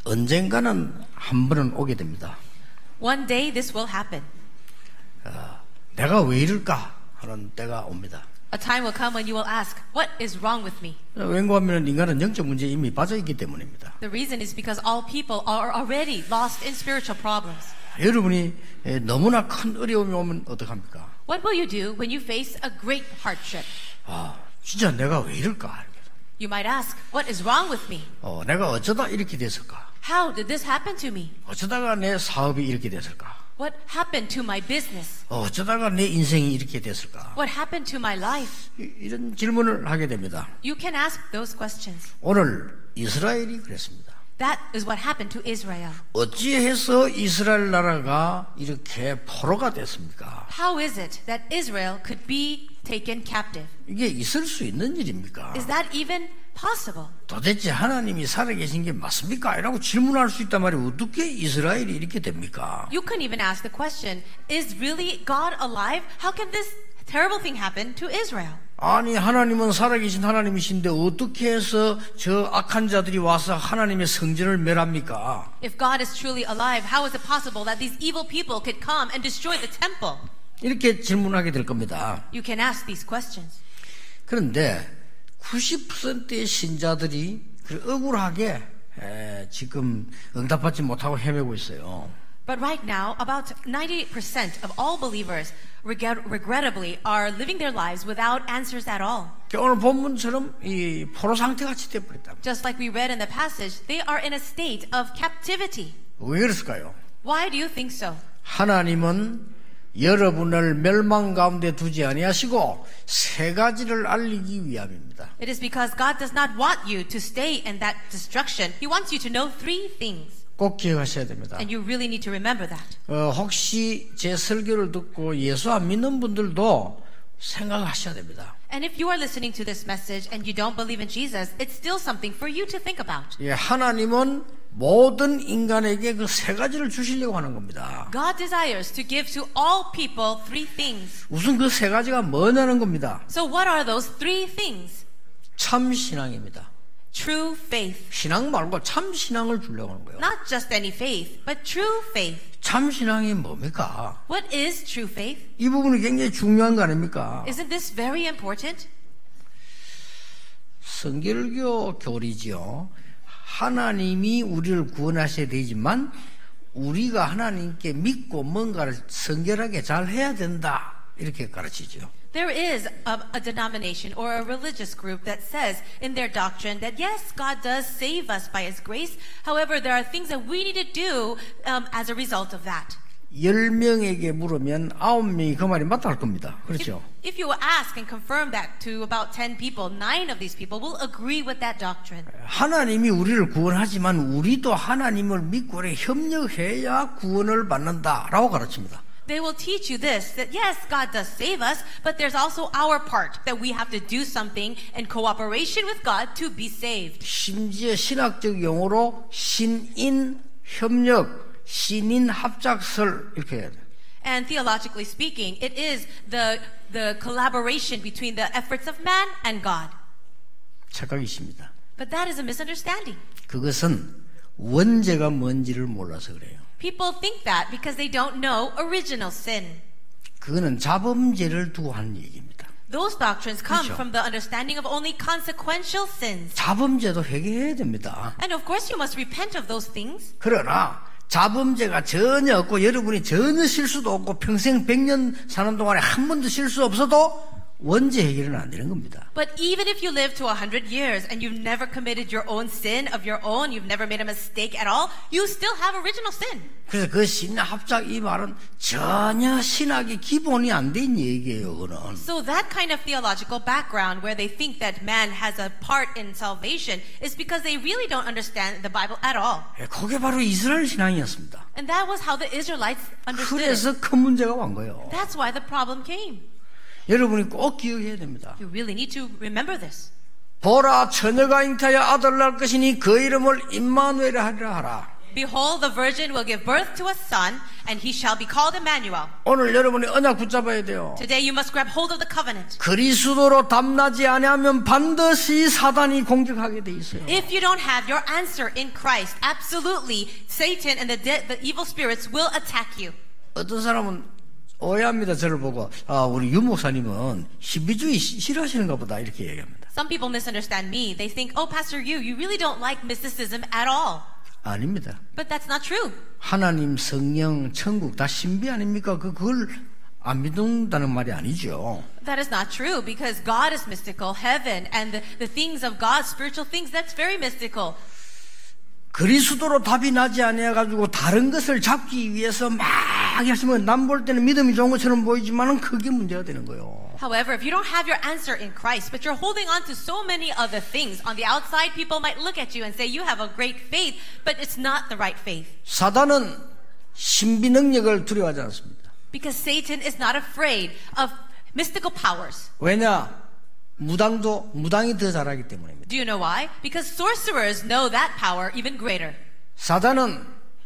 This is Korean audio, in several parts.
언젠가는 한 번은 오게 됩니다. One day this will happen. 내가 왜 이럴까 하는 때가 옵니다. A time will come when you will ask, what is wrong with me? 왜냐하면 인간은 영적 문제에 이미 빠져있기 때문입니다. The reason is because all people are already lost in spiritual problems. 여러분이 너무나 큰 어려움이 오면 어떡합니까? What will you do when you face a great hardship? 진짜 내가 왜 이럴까? You might ask, what is wrong with me? 내가 어쩌다 이렇게 됐을까? How did this happen to me? 어쩌다가 내 사업이 이렇게 됐을까? What happened to my business? 어쩌다가 내 인생이 이렇게 됐을까? What happened to my life? 이런 질문을 하게 됩니다. You can ask those questions. 오늘 이스라엘이 그랬습니다. That is what happened to Israel. 어찌해서 이스라엘 나라가 이렇게 포로가 됐습니까? How is it that Israel could be taken captive? 이게 있을 수 있는 일입니까? Is that even possible? 도대체 하나님이 살아계신 게 맞습니까? 이라고 질문할 수 있단 말이에요. 어떻게 이스라엘이 이렇게 됩니까? You can even ask the question, is really God alive? How can this terrible thing happen to Israel? 아니 하나님은 살아계신 하나님이신데 어떻게 해서 저 악한 자들이 와서 하나님의 성전을 멸합니까? If God is truly alive, how is it possible that these evil people could come and destroy the temple? 이렇게 질문하게 될 겁니다. You can ask these questions. 그런데 90%의 신자들이 억울하게 지금 응답받지 못하고 헤매고 있어요. But right now, about 90% of all believers regrettably are living their lives without answers at all. 오늘 본문처럼 이 포로 상태같이 되어버렸다. Just like we read in the passage, they are in a state of captivity. 왜 그랬을까요? Why do you think so? 하나님은 여러분을 멸망 가운데 두지 아니하시고 세 가지를 알리기 위함입니다. It is because God does not want you to stay in that destruction. He wants you to know three things. 꼭 기억하셔야 됩니다. And you really need to remember that. 혹시 제 설교를 듣고 예수 안 믿는 분들도 생각하셔야 됩니다. And if you are listening to this message and you don't believe in Jesus, it's still something for you to think about. 하나님은 모든 인간에게 그 세 가지를 주시려고 하는 겁니다. God desires to give to all people three things. 우선 그 세 가지가 뭐냐는 겁니다. So what are those three things? 참 신앙입니다. True faith. 신앙 말고 참 신앙을 주려고 하는 거예요. Not just any faith, but true faith. 참 신앙이 뭡니까? What is true faith? 이 부분이 굉장히 중요한 거 아닙니까? Isn't this very important? 성결교 교리지요. 하나님이 우리를 구원하셔야 되지만 우리가 하나님께 믿고 뭔가를 성결하게 잘 해야 된다. 이렇게 가르치죠. There is a denomination or a religious group that says in their doctrine that yes, God does save us by His grace. However, there are things that we need to do as a result of that. 10명에게 물으면 9명이 그 말이 맞다 할 겁니다. 그렇죠? If you ask and confirm that to about 10 people, 9 of these people will agree with that doctrine. 하나님이 우리를 구원하지만 우리도 하나님을 믿고 협력해야 구원을 받는다라고 가르칩니다. They will teach you this, that yes, God does save us, but there's also our part, that we have to do something in cooperation with God to be saved. 심지어 신학적 용어로 신인 협력, 신인 합작설 이렇게 해야 돼요. And theologically speaking, it is the collaboration between the efforts of man and God. 착각이십니다. But that is a misunderstanding. 그것은 원죄가 뭔지를 몰라서 그래요. People think that because they don't know original sin. 그거는 자범죄를 두고 하는 얘기입니다. Those doctrines come 그렇죠. from the understanding of only consequential sins. 자범죄도 회개해야 됩니다. And of course you must repent of those things. 그러나 자범죄가 전혀 없고 여러분이 전혀 실수도 없고 평생 100년 사는 동안에 한 번도 실수 없어도 원죄 해결은 안 되는 겁니다. But even if you live to 100 years and you've never committed your own sin of your own, you've never made a mistake at all, you still have original sin. 그래서 그 신합작 이 말은 전혀 신학의 기본이 안 된 얘기예요. 그거는. So that kind of theological background where they think that man has a part in salvation is because they really don't understand the Bible at all. 그게 바로 이스라엘 신앙이었습니다. And that was how the Israelites understood it. 그래서 큰 문제가 온 거예요. That's why the problem came. 여러분이 꼭 기억해야 됩니다. You really need to remember this. 보라 처녀가 잉타하여 아들을 낳을 것이니 그 이름을 임마누엘 하리라 하라. Behold, the virgin will give birth to a son, and he shall be called Emmanuel. 오늘 여러분이 언약 붙잡아야 돼요. Today you must grab hold of the covenant. 그리스도로 답나지 아니하면 반드시 사단이 공격하게 돼 있어요. If you don't have your answer in Christ, absolutely, Satan and the evil spirits will attack you. 어떤 사람은 오해합니다. 저를 보고 우리 유 목사님은 신비주의 싫어하시는가 보다 이렇게 얘기합니다. Some people misunderstand me. They think, oh, Pastor you really don't like mysticism at all. 아닙니다. But that's not true. 하나님, 성령, 천국 다 신비 아닙니까? 그걸 안 믿는다는 말이 아니죠. That is not true because God is mystical, heaven and the things of God, spiritual things, that's very mystical. 그리스도로 답이 나지 아니해가지고 다른 것을 잡기 위해서 막 하시면 남 볼 때는 믿음이 좋은 것처럼 보이지만은 그게 문제가 되는 거예요. However, if you don't have your answer in Christ, but you're holding on to so many other things, on the outside people might look at you and say you have a great faith, but it's not the right faith. 사단은 신비 능력을 두려워하지 않습니다. Because Satan is not afraid of mystical powers. 왜냐? 무당이 더 잘하기 때문입니다. Do you know why? Because sorcerers know that power even greater. 사단은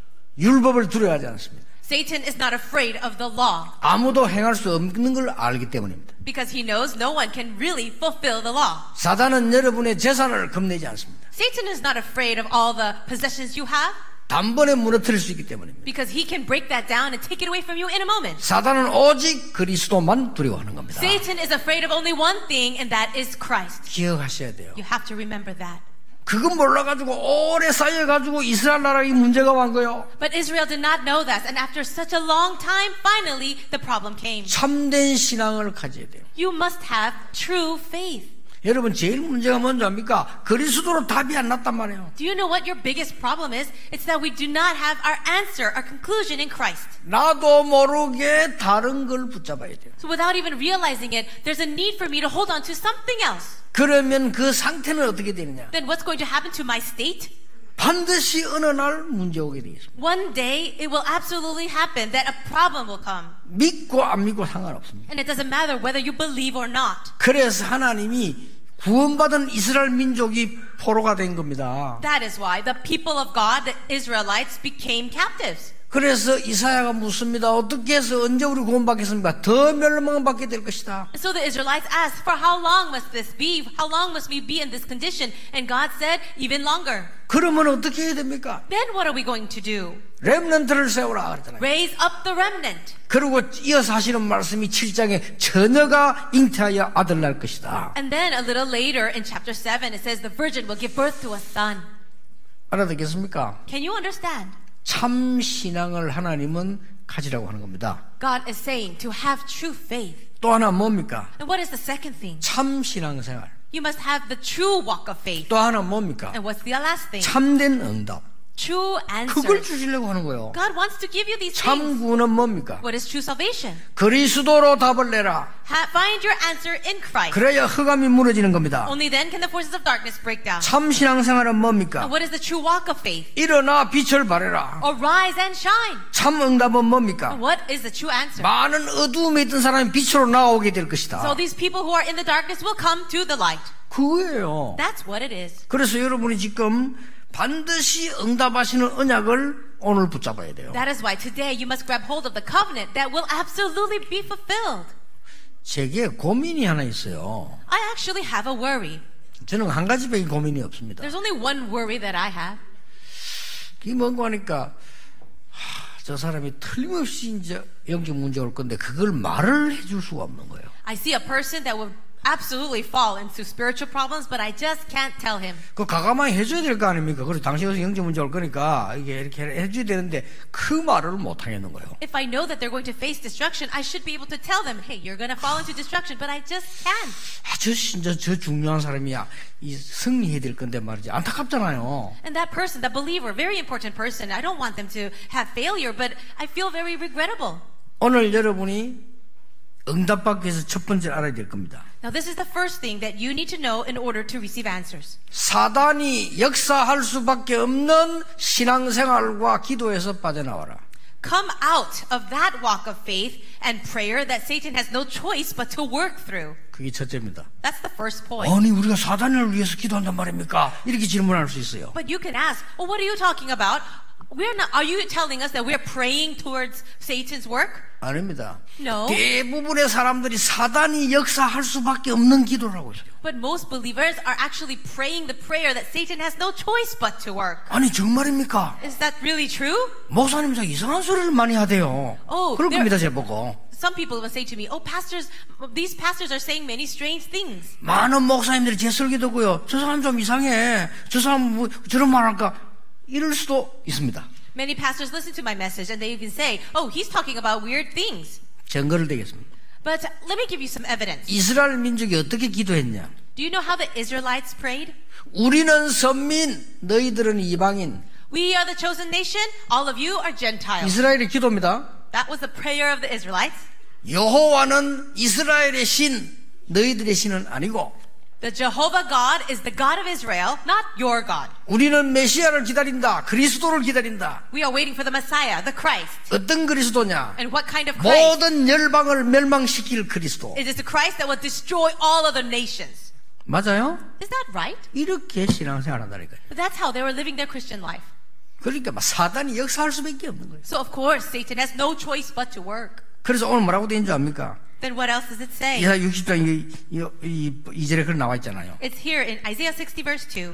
율법을 두려워하지 않습니다. Satan is not afraid of the law. 아무도 행할 수 없는 걸 알기 때문입니다. Because he knows no one can really fulfill the law. 사단은 여러분의 재산을 겁내지 않습니다. Satan is not afraid of all the possessions you have. 단번에 무너뜨릴 수 있기 때문입니다. Because he can break that down and take it away from you in a moment. 사단은 오직 그리스도만 두려워하는 겁니다. Satan is afraid of only one thing, and that is Christ. 기억하셔야 돼요. You have to remember that. 그거 몰라가지고 오래 쌓여가지고 이스라엘 나라에 문제가 온 거예요. But Israel did not know that, and after such a long time, finally the problem came. 참된 신앙을 가져야 돼요. You must have true faith. 여러분 제일 문제가 뭔지 압니까? 그리스도로 답이 안 났단 말이에요. Do you know what your biggest problem is? It's that we do not have our answer, our conclusion in Christ. 나도 모르게 다른 걸 붙잡아야 돼요. So without even realizing it, there's a need for me to hold on to something else. 그러면 그 상태는 어떻게 되느냐? Then what's going to happen to my state? 반드시 어느 날 문제 오게 되겠습니다. One day it will absolutely happen that a problem will come. 믿고 안 믿고 상관없습니다. And it doesn't matter whether you believe or not. 그래서 하나님이 구원받은 이스라엘 민족이 포로가 된 겁니다. That is why the people of God, the Israelites, became captives. 그래서 이사야가 묻습니다. 어떻게 해서 언제 우리 구원받겠습니까? 더 멸망받게 될 것이다. So the Israelites asked, for how long must this be? How long must we be in this condition? And God said, even longer. 그러면 어떻게 해야 됩니까? Then what are we going to do? 렘넌트를 세우라 그랬잖아요. Raise up the remnant. 그리고 이어서 하시는 말씀이 7장에 처녀가 잉태하여 아들 낳을 것이다. And then a little later in chapter 7 it says the virgin will give birth to a son. 알아듣겠습니까? Can you understand? 참 신앙을 하나님은 가지라고 하는 겁니다. God is saying to have true faith. 또 하나 뭡니까? And what is the second thing? 참 신앙생활. You must have the true walk of faith. 또 하나 뭡니까? And what's the last thing? 참된 응답. True 그걸 answers. 주시려고 하는 거예요. God wants to give you these things. 참 구원은 뭡니까? What is true salvation? 그리스도로 답을 내라. Find your answer in Christ. 그래야 흑암이 무너지는 겁니다. Only then can the forces of darkness break down. 참 신앙생활은 뭡니까? And what is the true walk of faith? 일어나 빛을 발해라. Arise and shine. 참 응답은 뭡니까? And what is the true answer? 많은 어두움에 있던 사람이 빛으로 나오게 될 것이다. So these people who are in the darkness will come to the light. 그거예요. That's what it is. 그래서 여러분이 지금 반드시 응답하시는 언약을 오늘 붙잡아야 돼요. That is why today you must grab hold of the covenant that will absolutely be fulfilled. 제게 고민이 하나 있어요. I actually have a worry. 저는 한 가지밖에 고민이 없습니다. There's only one worry that I have. 그게 뭔가 하니까 저 사람이 틀림없이 이제 영적 문제 올 건데 그걸 말을 해줄 수가 없는 거예요. I see a person that will absolutely fall into spiritual problems, but I just can't tell him. 그 가감하게 해줘야 될 거 아닙니까? 그래서 당신이 영적 문제 올 거니까 이게 이렇게 해줘야 되는데 그 말을 못 하겠는 거예요. If I know that they're going to face destruction, I should be able to tell them, hey, you're going to fall into destruction, but I just can't. 저 중요한 사람이야. 이 승리해야 될 건데 말이지. 안타깝잖아요. And that person, that believer, very important person, I don't want them to have failure, but I feel very regrettable. 오늘 여러분이 응답받기 위해서 첫 번째 알아야 될 겁니다. Now this is the first thing that you need to know in order to receive answers. 사단이 역사할 수밖에 없는 신앙생활과 기도에서 빠져나와라. Come out of that walk of faith and prayer that Satan has no choice but to work through. 그게 첫째입니다. That's the first point. 아니 우리가 사단을 위해서 기도한단 말입니까? 이렇게 질문할 수 있어요. But you can ask, well, what are you talking about? Are you telling us that we're praying towards Satan's work? 아닙니다. No. 대부분의 사람들이 사단이 역사할 수밖에 없는 기도라고 있어요. But most believers are actually praying the prayer that Satan has no choice but to work. 아니 정말입니까? Is that really true? 목사님 저 이상한 소리를 많이 하대요. 그럴 겁니다 제보고. Some people will say to me, "Oh, these pastors are saying many strange things." 많은 목사님들이 제 설교 듣고요. 저 사람 좀 이상해. 저 사람 뭐 저런 말 할까? 이럴 수도 있습니다. Many pastors listen to my message and they even say, "Oh, he's talking about weird things." 증거를 대겠습니다. But let me give you some evidence. 이스라엘 민족이 어떻게 기도했냐? Do you know how the Israelites prayed? 우리는 선민, 너희들은 이방인. We are the chosen nation, all of you are Gentiles. 이스라엘의 기도입니다. That was the prayer of the Israelites. 여호와는 이스라엘의 신, 너희들의 신은 아니고. The Jehovah God is the God of Israel, not your God. 우리는 메시아를 기다린다. 그리스도를 기다린다. We are waiting for the Messiah, the Christ. 어떤 그리스도냐? And what kind of Christ? 모든 열방을 멸망시킬 그리스도. It is the Christ that will destroy all other nations. 맞아요? Is that right? 이렇게 신앙생활 한다니까요. But that's how they were living their Christian life. 그러니까 막 사단이 역사할 수밖에 없는 거예요. So of course, Satan has no choice but to work. 그래서 오늘 뭐라고 되어 있는 줄 압니까? Then what else does it say? 이사야 60장 2절에 그런 나와 있잖아요. It's here in Isaiah 60 verse 2.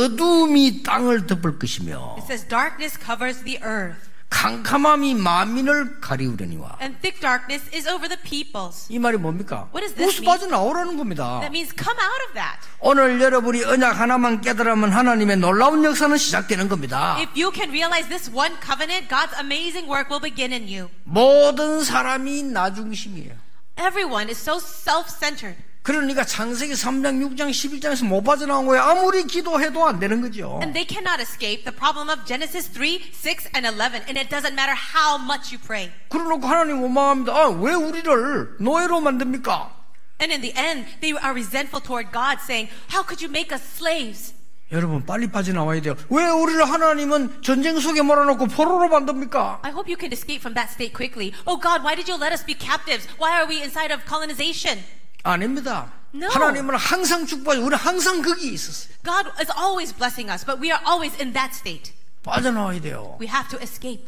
어둠이 땅을 덮을 것이며 It says, darkness covers the earth, 캄캄함이 만민을 가리우려니와. and thick darkness is over the peoples. 이 말이 뭡니까? What does this 우스 mean? 빠져나오라는 겁니다. That means come out of that. 오늘 여러분이 언약 하나만 깨달으면 하나님의 놀라운 역사는 시작되는 겁니다. If you can realize this one covenant, God's amazing work will begin in you. 모든 사람이 나 중심이에요. Everyone is so self-centered. 그러니까 창세기 3장, 6장, 11장에서 못 빠져나온 거예요. 아무리 기도해도 안 되는 거죠. And they cannot escape the problem of Genesis 3, 6, and 11. And it doesn't matter how much you pray. 그러놓고 하나님 원망합니다. 아, 왜 우리를 노예로 만듭니까? And in the end, they are resentful toward God, saying, how could you make us slaves? 여러분 빨리 빠져나와야 돼요. 왜 우리를 하나님은 전쟁 속에 몰아넣고 포로로 만듭니까? I hope you can escape from that state quickly. Oh God, why did you let us be captives? Why are we inside of colonization? 아닙니다. No. 하나님은 항상 축복하시고 우리는 항상 거기 있었어요. God is always blessing us, but we are always in that state. 빠져나와야 돼요. We have to escape.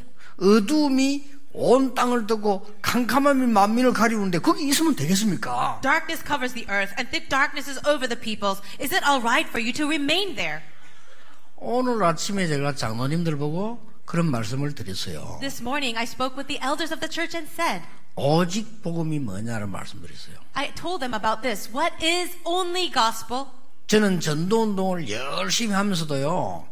어둠이 온 땅을 덮고 캄캄함이 만민을 가리우는데 거기 있으면 되겠습니까? Darkness covers the earth, and thick darkness is over the peoples. Is it all right for you to remain there? 오늘 아침에 제가 장로님들 보고 그런 말씀을 드렸어요. This morning, I spoke with the elders of the church and said, 오직 복음이 뭐냐를 말씀드렸어요. I told them about this. What is only gospel? 저는 전도운동을 열심히 하면서도요,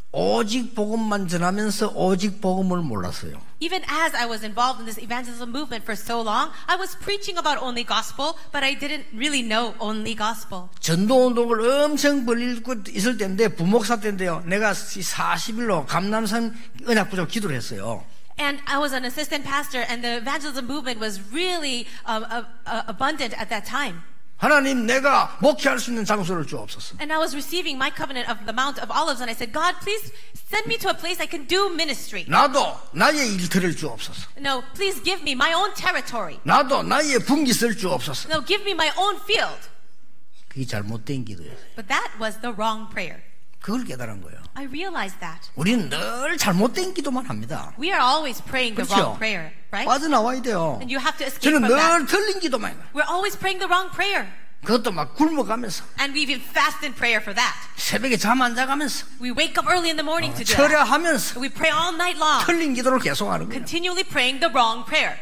오직 복음만 전하면서 오직 복음을 몰랐어요. Even as I was involved in this evangelism movement for so long, I was preaching about only gospel, but I didn't really know only gospel. 전도운동을 엄청 벌리고 있을 때인데, 부목사 때인데요, 내가 40일로 감남산 언약부족 기도를 했어요. And I was an assistant pastor, and the evangelism movement was really abundant at that time. 하나님, 내가 목회할 수 있는 장소를 주옵소서. And I was receiving my covenant of the Mount of Olives, and I said, God, please send me to a place I can do ministry. 나도 나의 일터를 주옵소서. No, please give me my own territory. 나도 나의 분깃을 주옵소서. No, give me my own field. 그게 잘못된 기도였어요. But that was the wrong prayer. 그걸 깨달은 거예요. I realized that. 우리는 늘 잘못된 기도만 합니다. We are always praying the wrong 그렇죠? prayer, right? 빠져나와야 돼요. And you have to escape 저는 from that. 늘 틀린 기도만 해요. We're always praying the wrong prayer. 그것도 막 굶어가면서, And we even fast in prayer for that. 새벽에 잠 안 자가면서, We wake up early in the morning to do that. 철야하면서 We pray all night long, 틀린 기도를 계속하는 거예요. continually praying the wrong prayer.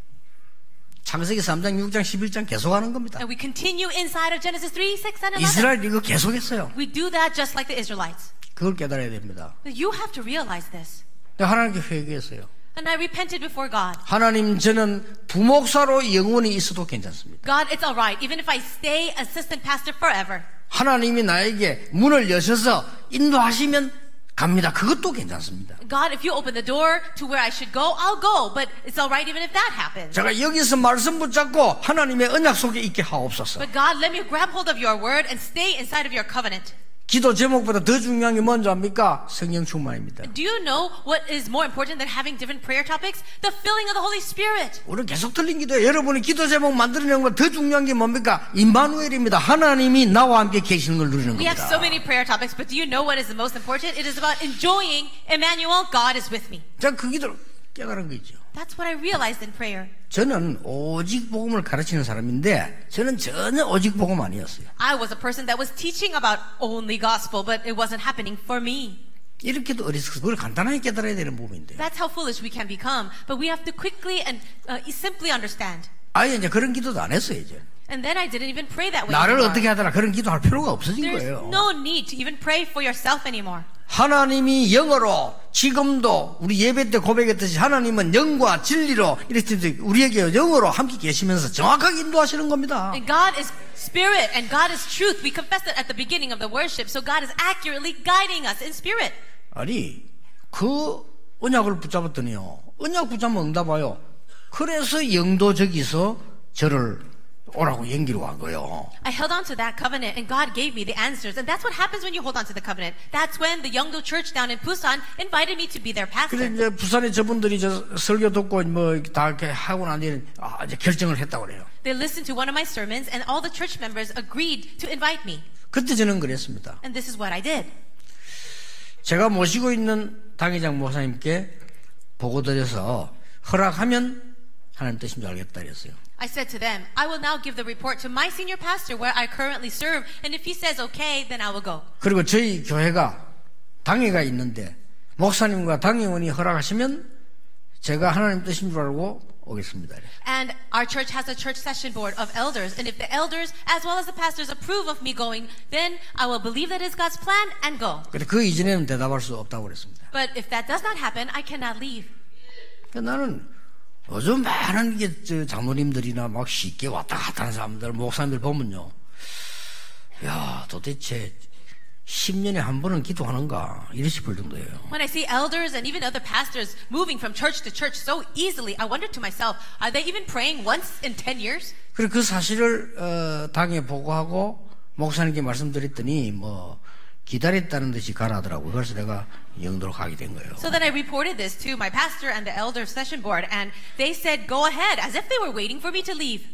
창세기 3장, 6장, 11장 계속하는 겁니다. And we continue inside of Genesis 3, 6, and 11. 이스라엘이 이거 계속했어요. We do that just like the Israelites. 그걸 깨달아야 됩니다. You have to realize this. 내가 하나님께 회개했어요. And I repented before God. 하나님, 저는 부목사로 영원히 있어도 괜찮습니다. God, it's all right, even if I stay assistant pastor forever. 하나님이 나에게 문을 여셔서 인도하시면 갑니다. 그것도 괜찮습니다. God, if you open the door to where I should go, I'll go. But it's all right even if that happens. 제가 여기서 말씀 붙잡고 하나님의 언약 속에 있게 하옵소서. But God, let me grab hold of your word and stay inside of your covenant. 기도 제목보다 더 중요한 게 뭔지 압니까? 성령 충만입니다. Do you know what is more important than having different prayer topics? The filling of the Holy Spirit. 우리는 계속 틀린 기도예요. 여러분이 기도 제목 만들어내는 것보다 더 중요한 게 뭡니까? 임마누엘입니다. 하나님이 나와 함께 계시는 걸 누리는 We have so 겁니다. many prayer topics, but do you know what is the most important? It is about enjoying Emmanuel, God is with me. 제가 그 기도를 깨달은 거죠. That's what I realized in prayer. 저는 오직 복음을 가르치는 사람인데 저는 전혀 오직 복음 아니었어요. I was a person that was teaching about only gospel, but it wasn't happening for me. 이렇게도 어리석어. 그걸 간단하게 깨달아야 되는 부분인데요. That's how foolish we can become, but we have to quickly and simply understand. 아예 이제 그런 기도도 안 했어요, 이제. And then I didn't even pray that way 나를 anymore. 어떻게 하더라 그런 기도할 필요가 없어진 There's 거예요. no need to even pray for yourself anymore. 하나님이 영으로 지금도 우리 예배 때 고백했듯이 하나님은 영과 진리로 이렇게 우리에게 영으로 함께 계시면서 정확하게 인도하시는 겁니다. And God is spirit and God is truth. We confessed it at the beginning of the worship. So God is accurately guiding us in spirit. 아니 그 언약을 붙잡았더니요. 언약 붙잡으면 응답와요. 그래서 영도 저기서 저를 오라고 연기로 간 거예요. I held on to that covenant and God gave me the answers. And that's what happens when you hold on to the covenant. That's when the Yeongdo Church down in Busan invited me to be their pastor. 그래 이제 부산에 저분들이 저 설교 듣고 뭐 다 이렇게 하고 난 뒤에 이제 결정을 했다고 그래요. They listened to one of my sermons and all the church members agreed to invite me. 그때 저는 그랬습니다. And this is what I did. 제가 모시고 있는 당회장 목사님께 보고드려서 허락하면 하나님 뜻인 줄 알겠다 그랬어요. I said to them, I will now give the report to my senior pastor where I currently serve, and if he says okay, then I will go. 그리고 저희 교회가 당회가 있는데 목사님과 당회원이 허락하시면 제가 하나님 뜻인 줄 알고 오겠습니다. And our church has a church session board of elders, and if the elders as well as the pastors approve of me going, then I will believe that is God's plan and go. 근데 그 이전에는 대답할 수 없다고 그랬습니다. But if that does not happen, I cannot leave. 나는 요즘 많은 게 장로님들이나 막 쉽게 왔다 갔다 하는 사람들, 목사님들 보면요. 야, 도대체 10년에 한 번은 기도하는가? 이래 싶을 정도예요. When I see elders and even other pastors moving from church to church so easily, I wonder to myself, are they even praying once in 10 years? 그리고 그 사실을 당에 보고하고 목사님께 말씀드렸더니 뭐 기다렸다는 듯이 가라더라고요. 그래서 내가 영도로 가게 된 거예요. So then I reported this to my pastor and the elder session board, and they said, go ahead, as if they were waiting for me to leave.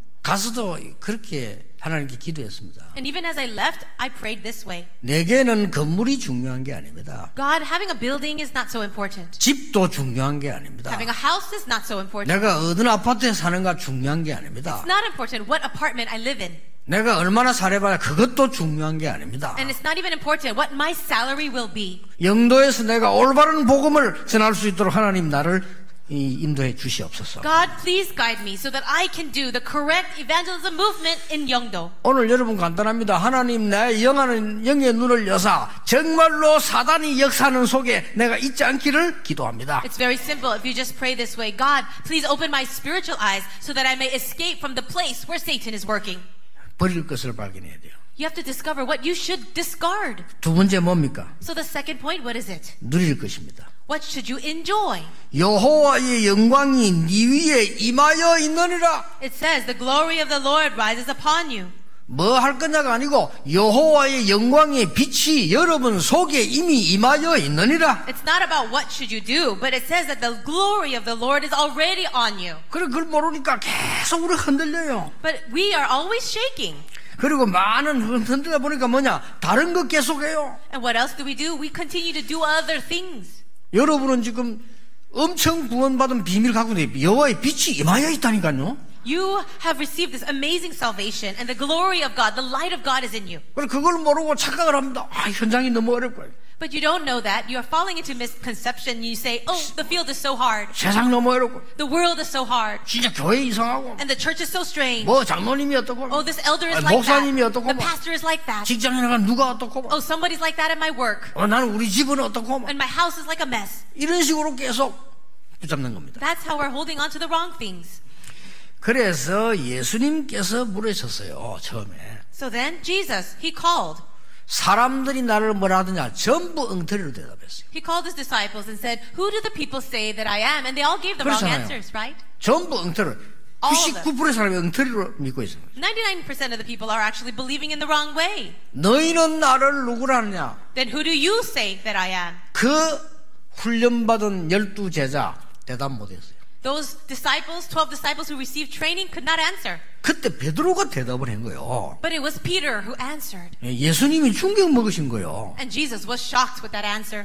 가서도 그렇게 하나님께 기도했습니다. And even as I left, I prayed this way. 내게는 건물이 중요한 게 아닙니다. God, having a building is not so important. 집도 중요한 게 아닙니다. Having a house is not so important. 내가 어느 아파트에 사는가 중요한 게 아닙니다. It's not important what apartment I live in. 내가 얼마나 살아봐야 그것도 중요한 게 아닙니다. And it's not even important what my salary will be. 영도에서 내가 올바른 복음을 전할 수 있도록 하나님 나를 인도해 주시옵소서. God, please guide me so that I can do the correct evangelism movement in Yeongdo. 오늘 여러분 간단합니다. 하나님 나의 영의 눈을 여사 정말로 사단이 역사하는 속에 내가 있지 않기를 기도합니다. It's very simple. If you just pray this way, God, please open my spiritual eyes so that I may escape from the place where Satan is working. 버릴 것을 발견해야 돼요. You have to discover what you should discard. 두 번째 뭡니까? So the second point, what is it? 누릴 것입니다. What should you enjoy? 여호와의 영광이 네 위에 임하여 있느니라. It says, the glory of the Lord rises upon you. 뭐 할 거냐가 아니고 여호와의 영광의 빛이 여러분 속에 이미 임하여 있느니라. It's not about what should you do, but it says that the glory of the Lord is already on you. 그래 그걸 모르니까 계속 우리 흔들려요. But we are always shaking. 그리고 많은 흔들다 보니까 뭐냐? 다른 거 계속해요. And what else do? We continue to do other things. 여러분은 지금 엄청 구원받은 비밀 갖고 있는데 여호와의 빛이 임하여 있다니까요. You have received this amazing salvation, and the glory of God, the light of God is in you. 그래 그걸 모르고 착각을 합니다. 현장이 너무 어렵고. But you don't know that. You are falling into misconception. You say, oh, the field is so hard. 세상 너무 어렵고. The world is so hard. 진짜 교회 이상하고. And the church is so strange. 뭐 장로님이 어떻고. Oh, this elder is like 목사님이 that. 어떻고. The pastor is like that. 직장에 나가 누가 어떻고. Oh, somebody's like that at my work. 나는 우리 집은 어떻고. And my house is like a mess. 이런 식으로 계속 붙잡는 겁니다. That's how we're holding on to the wrong things. 그래서 예수님께서 물으셨어요. 처음에. So then Jesus, he called. 사람들이 나를 뭐라 하더냐 전부 엉터리로 대답했어요. He called his disciples and said, who do the people say that I am? And they all gave the wrong 그렇잖아요. answers, right? 전부 엉터리. All of them. 99%의 사람이 엉터리로 믿고 있습니다. 99% of the people are actually believing in the wrong way. 너희는 나를 누구라 하느냐? Then who do you say that I am? 그 훈련받은 12제자 대답 못했어요. Those disciples, 12 disciples who received training could not answer. 그때 베드로가 대답을 한 거예요. But it was Peter who answered. 예수님이 충격 먹으신 거예요. And Jesus was shocked with that answer.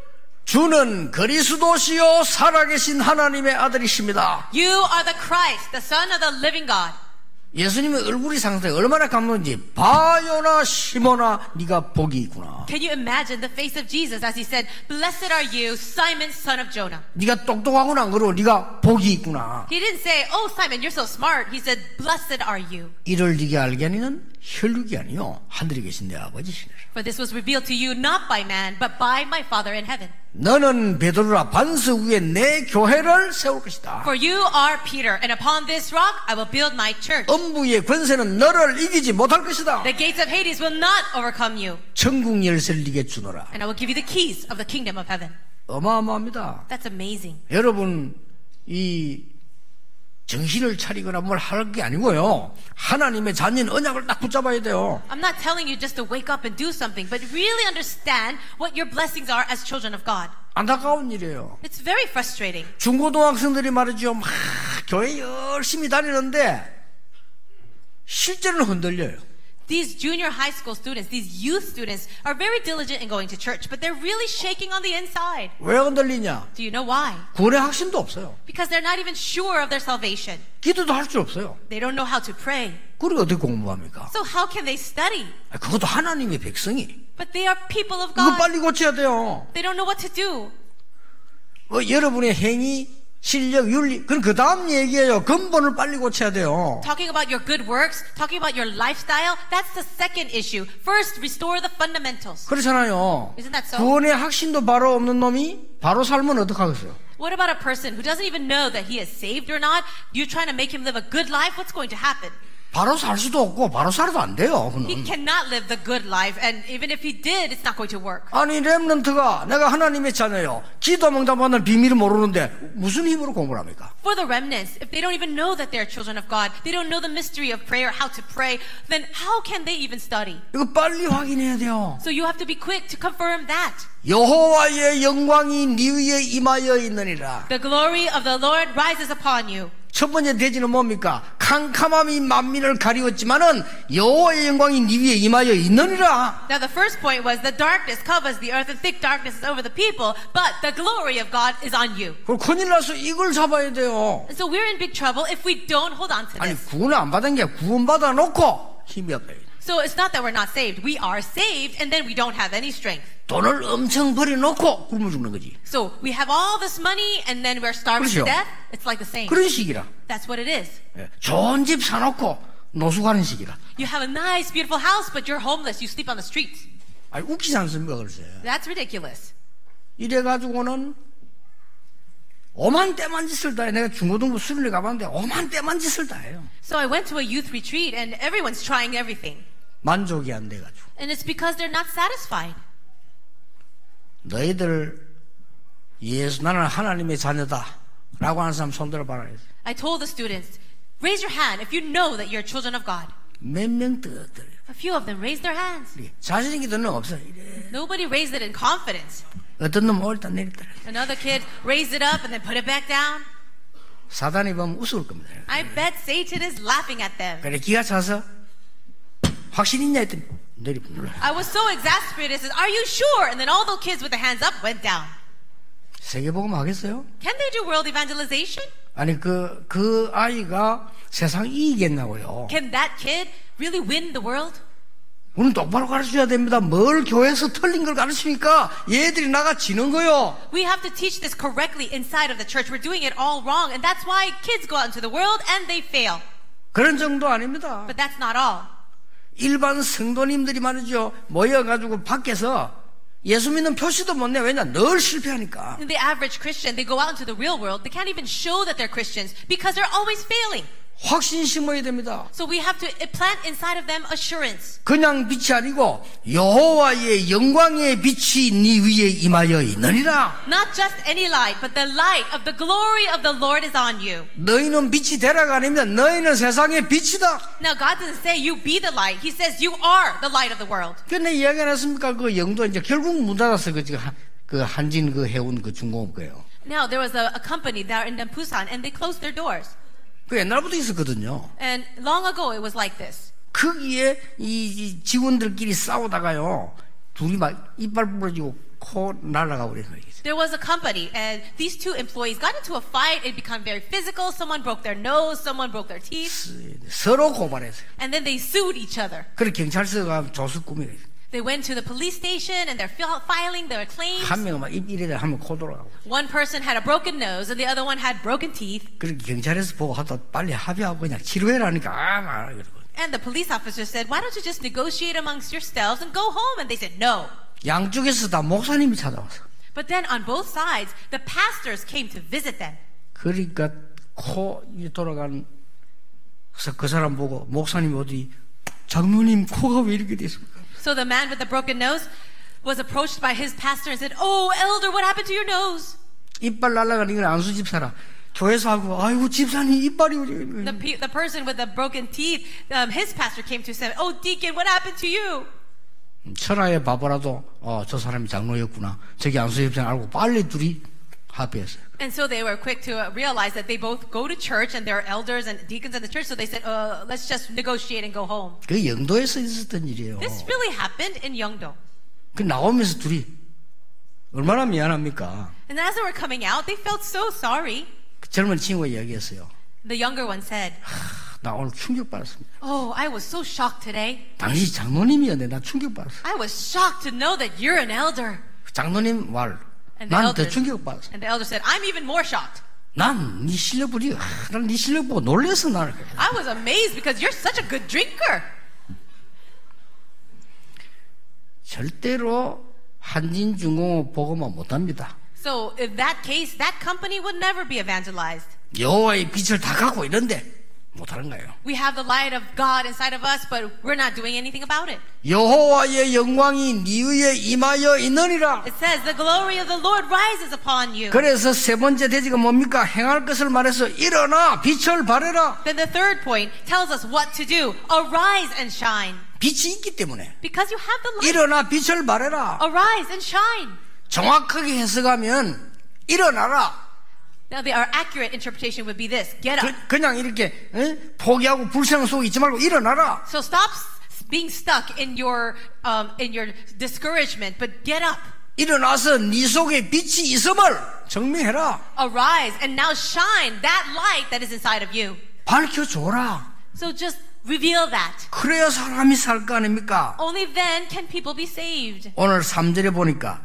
주는 그리스도시요 살아계신 하나님의 아들이십니다. You are the Christ, the Son of the living God. 예수님의 얼굴이 상상해 얼마나 감동인지 바요나 시모나 네가 복이 있구나. Can you imagine the face of Jesus as he said, Blessed are you, Simon, son of Jonah. 네가 똑똑하구나 안 그러고 네가 복이 있구나. He didn't say, Oh, Simon, you're so smart. He said, Blessed are you. 이를 네가 알게 하니는 혈육이 아니요 하늘에 계신 내 아버지시네. For this was revealed to you not by man, but by my Father in heaven. 너는 베드로라 반석 위에 내 교회를 세울 것이다. For you are Peter, and upon this rock I will build my church. 엄부의 권세는 너를 이기지 못할 것이다. The gates of Hades will not overcome you. 천국 열쇠를 네게 주노라. And I will give you the keys of the kingdom of heaven. 어마어마합니다. That's amazing. 여러분 이 정신을 차리거나 뭘 할 게 아니고요. 하나님의 자녀인 언약을 딱 붙잡아야 돼요. I'm not telling you just to wake up and do something, but really understand what your blessings are as children of God. 안타까운 일이에요. It's very frustrating. 중고등학생들이 말이죠. 막 교회 열심히 다니는데 실제로는 흔들려요. These junior high school students, these youth students are very diligent in going to church, but they're really shaking on the inside. 왜 흔들리냐? Do you know why? 구원의 확신도 없어요. Because they're not even sure of their salvation. 기도도 할 줄 없어요. They don't know how to pray. 그리고 어떻게 공부합니까? So how can they study? 그것도 하나님의 백성이. But they are people of 이거 God. 빨리 고쳐야 돼요. They don't know what to do. 여러분의 행위, 실력, 윤리, 그럼 그 다음 얘기예요. 근본을 빨리 고쳐야 돼요. Talking about your good works, talking about your lifestyle, that's the second issue. First, restore the fundamentals. 그렇잖아요. Isn't that so? 구원의 확신도 바로 없는 놈이 바로 살면 어떡하겠어요? What about a person who doesn't even know that he is saved or not? You're trying to make him live a good life? What's going to happen? 바로 살 수도 없고 바로 살아도 안 돼요. He 그는. cannot live the good life, and even if he did, it's not going to work. 아니 렘넌트가 내가 하나님의 자녀예요. 기도 응답받는 비밀을 모르는데 무슨 힘으로 공부를 합니까? For the remnants, if they don't even know that they're children of God, they don't know the mystery of prayer, how to pray, then how can they even study? 이거 빨리 확인해야 돼요. So you have to be quick to confirm that. 여호와의 영광이 네 위에 임하여 있느니라. The glory of the Lord rises upon you. 첫 번째 대지는 뭡니까? 캄캄함이 만민을 가리웠지만은 여호와의 영광이 네 위에 임하여 있느니라. Now the first point was the darkness covers the earth and thick darkness is over the people, but the glory of God is on you. 그럼 큰일 나서 이걸 잡아야 돼요. And so we're in big trouble if we don't hold on to 아니 this. 구원을 안 받은 게 구원받아 놓고 힘이 없다. So it's not that we're not saved. We are saved and then we don't have any strength. 돈을 엄청 버려놓고 굶어 죽는 거지. So we have all this money and then we're starving to 그렇죠. death. It's like the same. 그런 식이라. That's what it is. 예. 좋은 집 사놓고 노숙하는 식이라. You have a nice, beautiful house, but you're homeless. You sleep on the streets. 아니 웃기지 않습니까, 글쎄. That's ridiculous. 이래가지고는 오만 때만 짓을 다 해. 내가 중고등부 수련회 가봤는데 오만 때만 짓을 다 해요. So I went to a youth retreat and everyone's trying everything. 만족이 안 돼가지고. And it's because they're not satisfied. 너희들 나는 하나님의 자녀다 라고 하는 사람 손 들어봐라. I told the students, raise your hand if you know that you're children of God. 몇 명 떠들어. A few of them raised their hands. 자신 있게 듣는 놈 없어. 이래. Nobody raised it in confidence. 어떤 놈 올다 내렸다. Another kid raised it up and then put it back down. 사단이 보면 우스울 겁니다. I bet Satan is laughing at them. 그래 기가 차서 확신 있냐 했더니 내리눌러. I was so exasperated. I said, are you sure? And then all the kids with their hands up went down. 세계복음 하겠어요? Can they do world evangelization? 아니 그 아이가 세상 이기겠냐고요. Can that kid really win the world? 우리는 똑바로 가르쳐줘야 됩니다. 뭘 교회에서 틀린 걸 가르치니까 얘들이 나가 지는 거요. We have to teach this correctly inside of the church. We're doing it all wrong, and that's why kids go out into the world and they fail. 그런 정도 아닙니다. But that's not all. 일반 성도님들이 말이죠. 모여가지고 밖에서 예수 믿는 표시도 못 내. 왜냐? 늘 실패하니까. In the average Christian, they go out into the real world. They can't even show that they're Christians because they're always failing. 확신 심어야 됩니다. So we have to plant inside of them assurance. 그냥 빛이 아니고 여호와의 영광의 빛이 네 위에 임하여 있느니라. Not just any light, but the light of the glory of the Lord is on you. 너희는 빛이 되라가 아닙니다. 너희는 세상의 빛이다. Now God doesn't say you be the light. He says you are the light of the world. 근데 이야기 안 했습니까? 그 영도 이제 결국 문 닫았어. 그 한진 그 해운 그 중공업 거예요. Now there was a company there in Busan and they closed their doors. 그 옛날부터 있었거든요. And long ago it was like this. 거기에 이 직원들끼리 싸우다가요. 둘이 막 이빨 부러지고 코 날아가 버린 거예요. There was a company and these two employees got into a fight. It became very physical. Someone broke their nose. Someone broke their teeth. 서로 고발했어요. And then they sued each other. 그래 경찰서가 조수 꾸미고 They went to the police station and they're filing their claims. 한 명은 막 이래다 하면 코 돌아가고. One person had a broken nose and the other one had broken teeth. 그렇게 경찰에서 보고 하다 빨리 합의하고 그냥 치료해라니까 말 그러고. And the police officer said, "Why don't you just negotiate amongst yourselves and go home?" And they said, "No." 양쪽에서 다 목사님이 찾아왔어. But then on both sides, the pastors came to visit them. 그러니까 코 돌아간 그 사람 보고 목사님 어디 장로님 코가 왜 이렇게 됐습니까? So the man with the broken nose was approached by his pastor and said, "Oh, elder, what happened to your nose?" 이빨 날라가는 건 안수 집사라. 교회에서 하고 아이고 집사님 이빨이 The person with the broken teeth, his pastor came to say, "Oh, deacon, what happened to you?" 천하의 바보라도 저 사람이 장로였구나. 저기 안수 집사님 알고 빨리 둘이 합의했어요. And so they were quick to realize that they both go to church and there are elders and deacons in the church. So they said, let's just negotiate and go home. 그 영도에서 있었던 일이에요. This really happened in Yeongdo. 그 나오면서 둘이 얼마나 미안합니까? And as they were coming out, they felt so sorry. 그 젊은 친구가 이야기했어요. The younger one said, 나 오늘 충격받았습니다. "Oh, I was so shocked today. 당신이 장로님이었는데 나 충격받았어. I was shocked to know that you're an elder." 장로님 말. 난 더 충격받았어. And the elder said, "I'm even more shocked. 난 네 실력 보니 난 네 실력 보고 놀래서 나를. I was amazed because you're such a good drinker." 절대로 한진중공업 보고만 못합니다. So in that case, that company would never be evangelized. 여호와의 빛을 다 갖고 있는데 못하는 거예요. We have the light of God inside of us, but we're not doing anything about it. 여호와의 영광이 네 위에 임하여 있느니라. It says the glory of the Lord rises upon you. 그래서 세 번째 대지가 뭡니까? 행할 것을 말해서 일어나 빛을 발해라. Then the third point tells us what to do. Arise and shine. 빛이 있기 때문에 Because you have the light. 일어나 빛을 발해라. Arise and shine. 정확하게 해석하면 일어나라. Now, our accurate interpretation would be this: get up. 그냥 이렇게 포기하고 불평 속에 있지 말고 일어나라. So stop being stuck in your discouragement, but get up. 일어나서 네 속에 빛이 있음을 증명해라. Arise and now shine that light that is inside of you. 밝혀줘라. So just reveal that. 그래야 사람이 살 거 아닙니까? Only then can people be saved. 오늘 3절에 보니까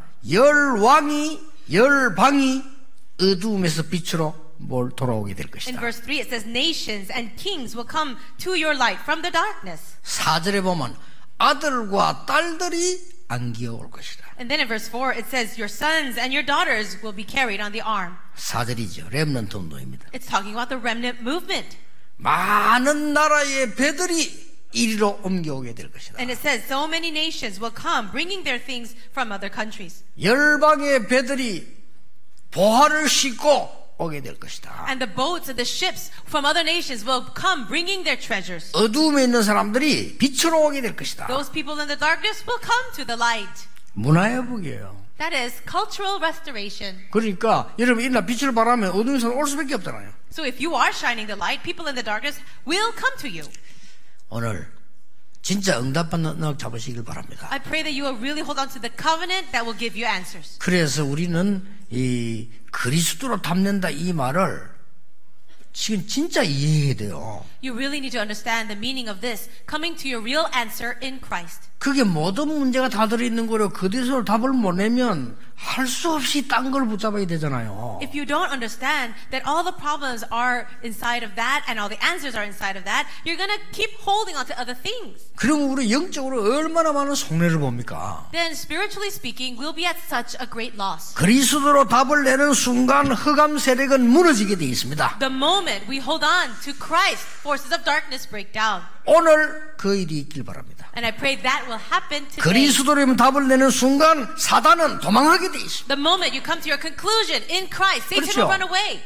열 방이 어두움에서 빛으로 돌아오게 될 In 것이다. verse 3 it says nations and kings will come to your light from the darkness. 4절에 보면 아들과 딸들이 안기어올 것이다. And then in verse 4 it says your sons and your daughters will be carried on the arm. 4절이죠. 렘넌트 운동입니다. It's talking about the remnant movement. 많은 나라의 배들이 이리로 옮겨오게 될 것이다. And it says so many nations will come bringing their things from other countries. 열방의 배들이 보화를 싣고 오게 될 것이다. And the boats and the ships from other nations will come bringing their treasures. 어두움에 있는 사람들이 빛으로 오게 될 것이다. Those people in the darkness will come to the light. 문화회복이에요. That is cultural restoration. 그러니까 여러분 일어나 빛을 발하면 어두운 사람 올 수밖에 없잖아요. So if you are shining the light, people in the darkness will come to you. 오늘 진짜 응답받는 능력 잡으시길 바랍니다. I pray that you will really hold on to the covenant that will give you answers. 그래서 우리는 이 그리스도로 담는다 이 말을 지금 진짜 이해해야 돼요. You really need to understand the meaning of this, coming to your real answer in Christ. 그게 모든 문제가 다 들어있는 거로 그리스도로 답을 못 내면 할 수 없이 딴 걸 붙잡아야 되잖아요. If you don't understand that all the problems are inside of that and all the answers are inside of that, you're going to keep holding on to other things. 그럼 우리 영적으로 얼마나 많은 손해를 봅니까? Then spiritually speaking, we'll be at such a great loss. 그리스도로 답을 내는 순간 흑암 세력은 무너지게 되어 있습니다. The moment we hold on to Christ, forces of darkness break down. 오늘 그 일이 있길 바랍니다. And I pray that will happen today. 그리스도로 답을 내는 순간 사단은 도망하게 되어 있습니다. The moment you come to your conclusion in Christ, Satan 그렇죠. will run away.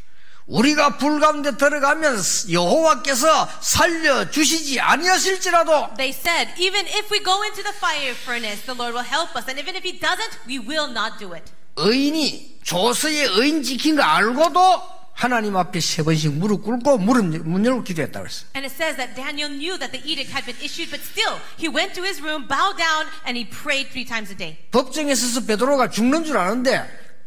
우리가 불 가운데 들어가면 여호와께서 살려주시지 아니하실지라도 They said, even if we go into the fire furnace, the Lord will help us. And even if He doesn't, we will not do it. 의인이 조서의 의인 지킨 거 알고도 하나님 앞에 3번씩 무릎 꿇고 문 열고 기도했다고 했어요. And it says that Daniel knew that the edict had been issued, but still, he went to his room, bowed down, and he prayed 3 times a day. 법정에 서서 베드로가 죽는 줄 아는데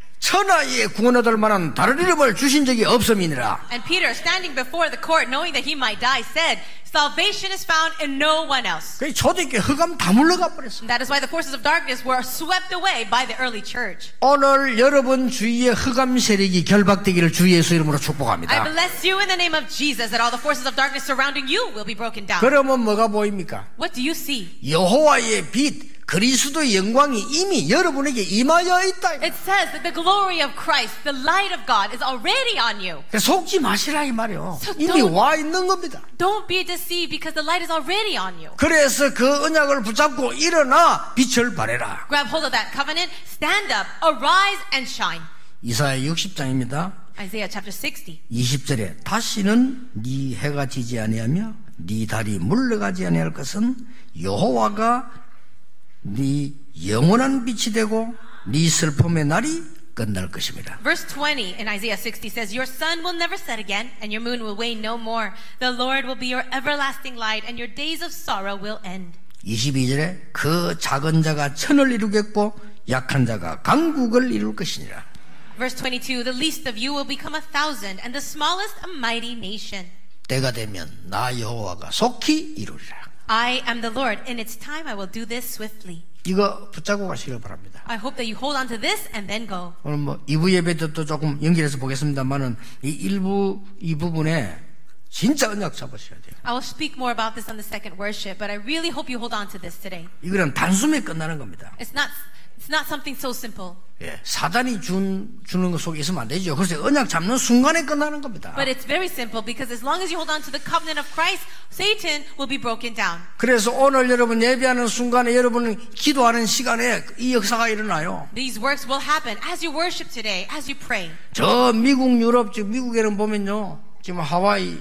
천하에 구원 얻을 만한 다른 이름을 주신 적이 없음이니라. And Peter, standing before the court, knowing that he might die, said, salvation is found in no one else. 그 초대교회 흑암 다 물러가 버렸어요. And that is why the forces of darkness were swept away by the early church. 오늘 여러분 주위에 흑암 세력이 결박되기를 주 예수 이름으로 I 축복합니다. bless you in the name of Jesus that all the forces of darkness surrounding you will be broken down. 그러면 뭐가 보입니까? What do you see? 여호와의 빛 그리스도의 영광이 이미 여러분에게 임하여 있다. It says that the glory of Christ, the light of God, is already on you. 속지 마시라 이 말이요. So 이미 don't- 와 있는 겁니다. Don't be deceived because the light is already on you. 그래서 그 언약을 붙잡고 일어나 빛을 발해라. Grab hold of that covenant, stand up, arise and shine. 이사야 60장입니다. Isaiah chapter 60. 20절에 다시는 네 해가 지지 아니하며 네 달이 물러가지 아니할 것은 여호와가 네 영원한 빛이 되고 네 슬픔의 날이 끝날 것입니다. Verse 20 in Isaiah 60 says, your sun will never set again, and your moon will wane no more. The Lord will be your everlasting light, and your days of sorrow will end. 22절에 그 작은 자가 천을 이루겠고 약한 자가 강국을 이룰 것이니라. Verse 22, the least of you will become 1,000, and the smallest a mighty nation. 때가 되면 나 여호와가 속히 이루리라. I am the Lord. In its time I will do this swiftly. 이거 붙잡고 가시길 바랍니다. I hope that you hold on to this and then go. 오늘 2부 예배 때도 조금 연결해서 보겠습니다만은 이 부분에 진짜 언약 잡으셔야 돼요. I will speak more about this on the second worship, but I really hope you hold on to this today. 이거는 단숨에 끝나는 겁니다. It's not something so simple. 예, 사단이 주는 것 속에 있으면 안 되죠. 그래서 언약 잡는 순간에 끝나는 겁니다. But it's very simple because as long as you hold on to the covenant of Christ, Satan will be broken down. 그래서 오늘 여러분 예배하는 순간에 여러분 기도하는 시간에 이 역사가 일어나요. These works will happen as you worship today, as you pray. 저 미국, 유럽, 미국에는 보면요. 지금 하와이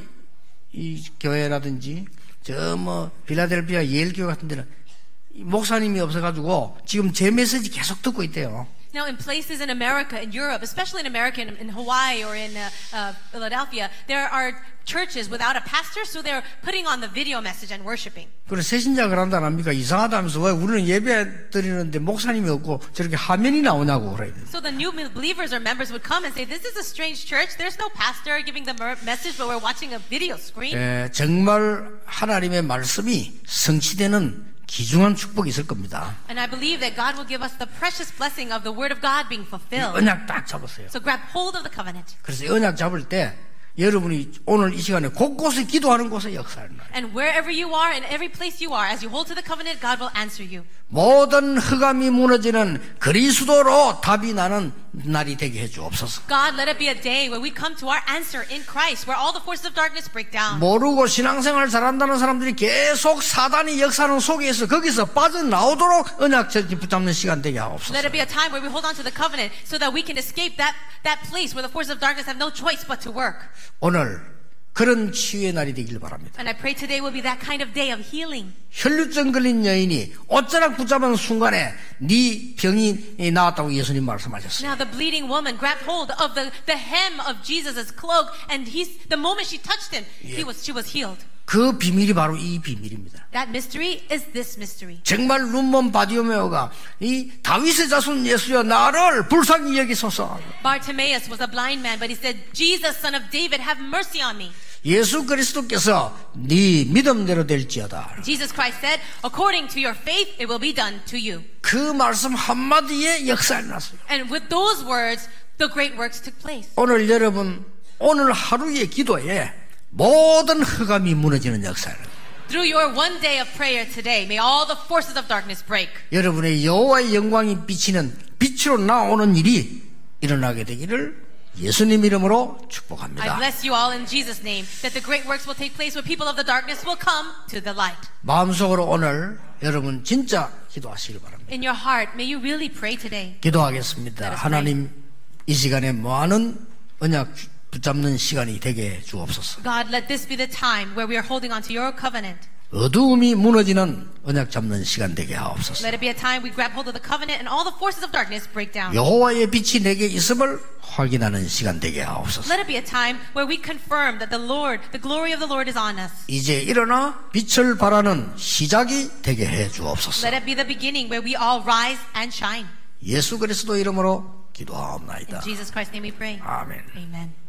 이 교회라든지 저 필라델피아 예일 교회 같은 데는 목사님이 없어가지고 지금 제 메시지 계속 듣고 있대요. Now, in places in America, in Europe, especially in America, in Hawaii or in Philadelphia, there are churches without a pastor, so they're putting on the video message and worshiping. 그래서 새신자 그런다 안 합니까? 이상하다면서 왜 우리는 예배 드리는데 목사님이 없고 저렇게 화면이 나오냐고 그래야 돼요. So the new believers or members would come and say, this is a strange church. There's no pastor giving the message, but we're watching a video screen. 정말 하나님의 말씀이 성취되는 귀중한 축복이 있을 겁니다. And I believe that God will give us the precious blessing of the word of God being fulfilled. 언약 딱 잡으세요. So grab hold of the covenant. 그래서 언약 잡을 때 여러분이 오늘 이 시간에 곳곳에 기도하는 곳에 역사를 나요. And wherever you are, in every place you are, as you hold to the covenant, God will answer you. 모든 흑암이 무너지는 그리스도로 답이 나는 날이 되게 해주옵소서. God, let it be a day where we come to our answer in Christ, where all the forces of darkness break down. 모르고 신앙생활 잘한다는 사람들이 계속 사단이 역사하는 속에서 거기서 빠져나오도록 언약 붙잡는 시간 되게 하옵소서. Let it be a time where we hold on to the covenant so that we can escape that place where the forces of darkness have no choice but to work. 오늘 그런 치유의 날이 되길 바랍니다. And I pray today will be that kind of day of healing. 혈루증 걸린 여인이 옷자락 붙잡은 순간에 네 병이 나았다고 예수님 말씀하셨어요. Now the bleeding woman grabbed hold of the hem of Jesus' cloak, and the moment she touched him, she was healed. 그 비밀이 바로 이 비밀입니다. That mystery is this mystery. 정말 눈먼 바디오메오가 이 다윗의 자손 예수여 나를 불쌍히 여기소서. Bartimaeus was a blind man, but he said, Jesus, son of David, have mercy on me. 예수 그리스도께서 네 믿음대로 될지어다. Jesus Christ said, according to your faith, it will be done to you. 그 말씀 한마디에 역사가 났어요. And with those words, the great works took place. 오늘 여러분, 오늘 하루의 기도에 모든 흑암이 무너지는 역사를. Through your one day of prayer today, may all the forces of darkness break. 여러분의 여호와의 영광이 비치는 빛으로 나오는 일이 일어나게 되기를 예수님 이름으로 I 축복합니다. bless you all in Jesus' name, that the great works will take place where people of the darkness will come to the light. 마음속으로 오늘 여러분 진짜 기도하시길 바랍니다. In your heart, may you really pray today. 기도하겠습니다. 하나님, 이 시간에 많은 언약 붙잡는 시간이 되게 주옵소서. God, let this be the time where we are holding on to your covenant. 어두움이 무너지는 언약 잡는 시간 되게 하옵소서. Let it be a time we grab hold of the covenant and all the forces of darkness break down. 여호와의 빛이 내게 있음을 확인하는 시간 되게 하옵소서. Let it be a time where we confirm that the glory of the Lord is on us. 이제 일어나 빛을 발하는 시작이 되게 해 주옵소서. Let it be the beginning where we all rise and shine. 예수 그리스도 이름으로 In 기도하옵나이다. Jesus Christ's name we pray. 아멘. Amen.